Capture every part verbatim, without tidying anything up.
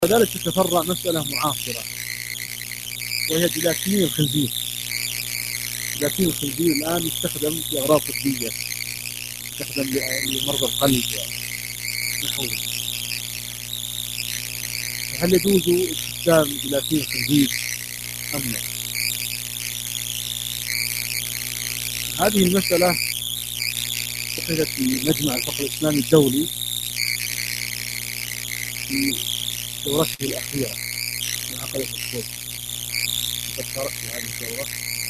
كذلك تتفرع مسألة معاصرة وهي جيلاتين الخنزير. جيلاتين الخنزير الآن يستخدم في أغراض طبية، يستخدم لمرضى القلب ونحوه. هل يجوز استخدام جيلاتين الخنزير أم لا؟ هذه المسألة أخذت في مجمع الفقه الإسلامي الدولي في دورته الأخيرة من عقد الدكتور، قد شاركت في هذه الدورة.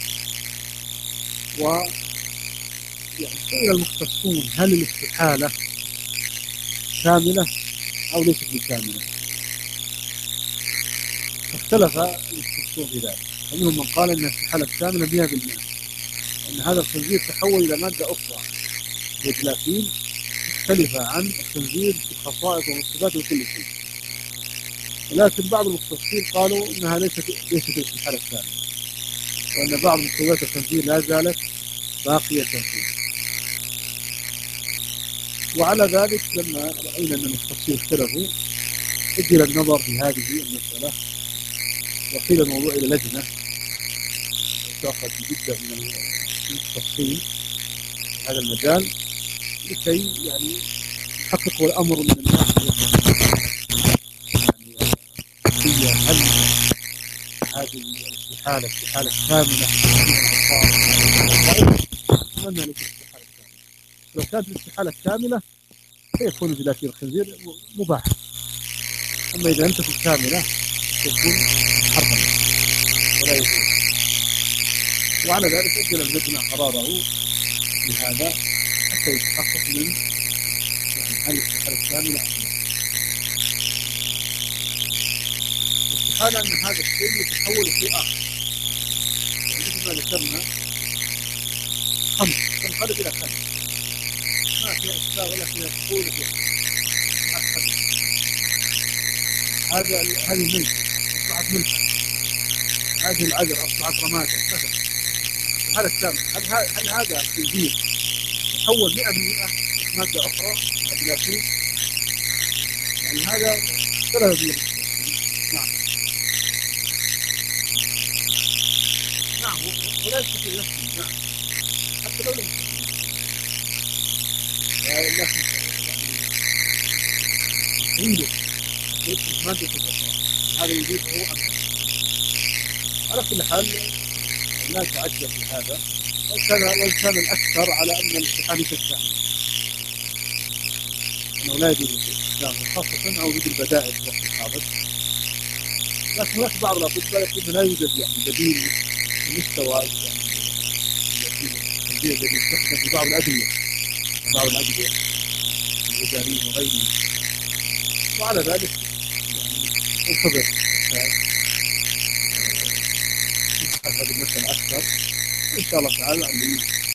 و يعني سئل المختصون هل الاستحالة كاملة أو ليست بالكاملة؟ فاختلف المختصون في ذلك، ومنهم من قال أن الاستحالة كاملة مئة بالمئة، أن هذا الخنزير تحول إلى مادة أخرى جيلاتين مختلفة عن الخنزير في الخصائص والصفات وكل شيء. ولكن بعض المختصين قالوا أنها ليست ليست الاستحالة كاملة، وأن بعض مكونات الخنزير لا زالت باقية فيه. وعلى ذلك لما رأينا أن المختصين اختلفوا أجل النظر في هذه المسألة، وقيل الموضوع إلى لجنة تأخذ جدا من المختصين في هذا المجال لكي يعني يحققوا الأمر من الناحية يعني هل هذه الاستحالة استحالة كاملة أتمنى لك الاستحالة كاملة. لو كانت الاستحالة كاملة سيكون جيلاتين الخنزير مباح، أما إذا لم تكن كاملة تكون حرما ولا يجوز. وعلى ذلك أجل المجمع قراره بهذا حتى يتحقق من يعني هل الاستحالة كاملة أم لا. الاستحالة أن هذا الشيء يتحول في آخر، مثل ما ذكرنا خمس تنقلب إلى خمس، ما فيها إشكال ولا فيها سهولة ولا فيها هذا هذه الملك أصبحت ملكا، هذه العذر أصبحت رمادا مثلا. هذا الكامل هل, هل هذا الخنزير يتحول مئة بالمئة مادة أخرى جيلاتين؟ يعني هذا ثلاثة بالمئة. نعم نعم ولا يستطيع نفسه. نعم حتى لو لم يستطيع لكن عنده يجب مادة أخرى هذا يضيفه أمر. على كل حال لا تعجب بهذا، وكان وكان الأكثر على أن الاستحالة تستعمل أنه لا يجوز الاستخدام خاصة أو وجود البدائل في وقت الحاضر. لكن هناك بعض الأطباء يقول لا يوجد يعني بديل لمستوى يعني الذي يستخدم في بعض الأدوية بعض الأدوية الوزارية وغيرها. وعلى ذلك يعني انتظر حتى هذه المسألة أكثر إن شاء الله تعالى.